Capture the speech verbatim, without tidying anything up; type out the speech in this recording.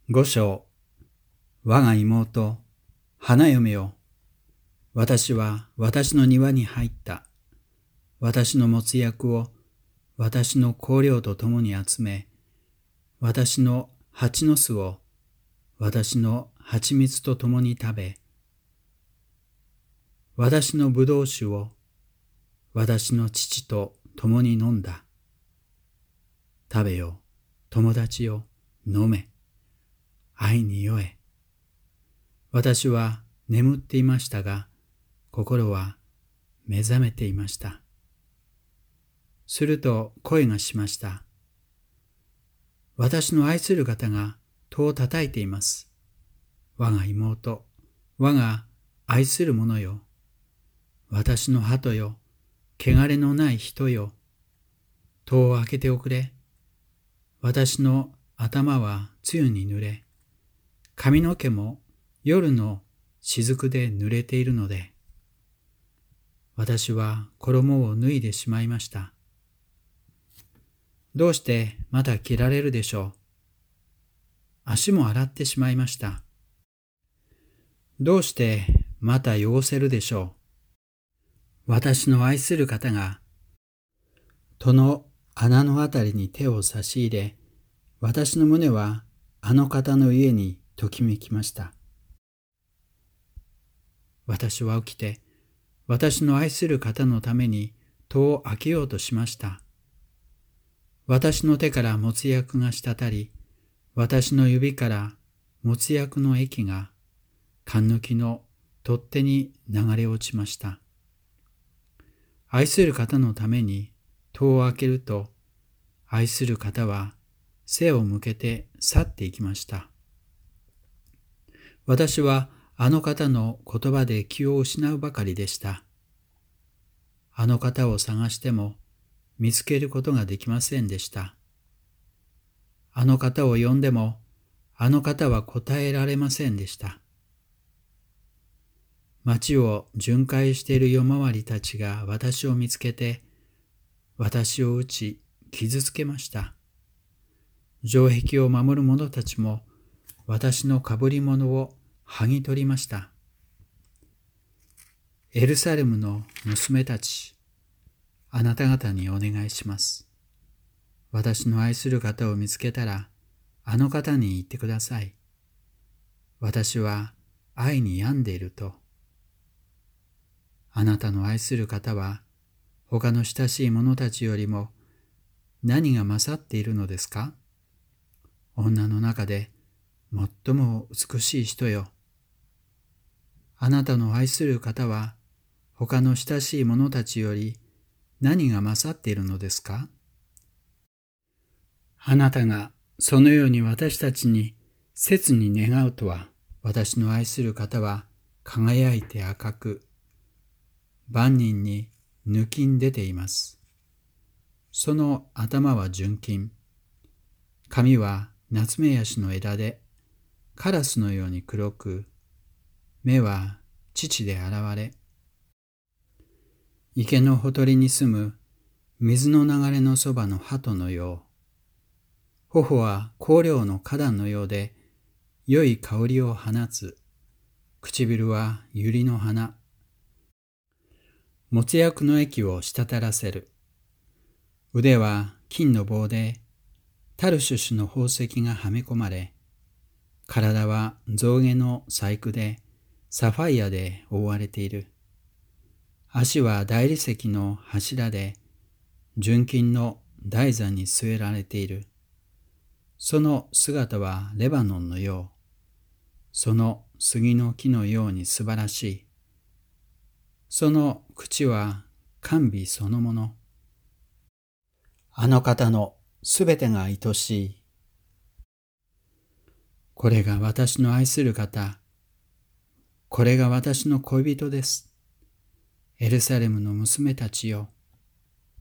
五章、我が妹、花嫁よ。私は私の庭に入った。私の持つ薬を私の香料と共に集め、私の蜂の巣を私の蜂蜜と共に食べ、私の葡萄酒を私の父と共に飲んだ。食べよ、友達よ、飲め。愛に酔え。私は眠っていましたが、心は目覚めていました。すると声がしました。私の愛する方が戸を叩いています。我が妹、我が愛する者よ。私の鳩よ、汚れのない人よ。戸を開けておくれ。私の頭は露に濡れ、髪の毛も夜の雫で濡れているので、私は衣を脱いでしまいました。どうしてまだ着られるでしょう。足も洗ってしまいました。どうしてまた汚せるでしょう。私の愛する方が戸の穴のあたりに手を差し入れ、私の胸はあの方の家にときめきました。私は起きて、私の愛する方のために戸を開けようとしました。私の手からもつ薬が滴り、私の指からもつ薬の液が缶抜きの取っ手に流れ落ちました。愛する方のために戸を開けると、愛する方は背を向けて去っていきました。私はあの方の言葉で気を失うばかりでした。あの方を探しても見つけることができませんでした。あの方を呼んでもあの方は答えられませんでした。町を巡回している夜回りたちが私を見つけて、私を撃ち傷つけました。城壁を守る者たちも私の被り物を剥ぎ取りました。エルサレムの娘たち、あなた方にお願いします。私の愛する方を見つけたら、あの方に言ってください。私は愛に病んでいると。あなたの愛する方は、他の親しい者たちよりも何が勝っているのですか？女の中で最も美しい人よ。あなたの愛する方は他の親しい者たちより何が勝っているのですか？あなたがそのように私たちに切に願うとは、私の愛する方は輝いて赤く、万人に抜きん出ています。その頭は純金、髪はナツメヤシの枝でカラスのように黒く、目は乳で洗われ、池のほとりに住む水の流れのそばの鳩のよう、頬は香料の花壇のようで良い香りを放つ、唇は百合の花、もつ薬の液を滴らせる、腕は金の棒でタルシュシュの宝石がはめ込まれ、体は象牙の細工でサファイアで覆われている。足は大理石の柱で純金の台座に据えられている。その姿はレバノンのよう、その杉の木のように素晴らしい。その口は甘美そのもの。あの方のすべてが愛しい。これが私の愛する方。これが私の恋人です。エルサレムの娘たちよ。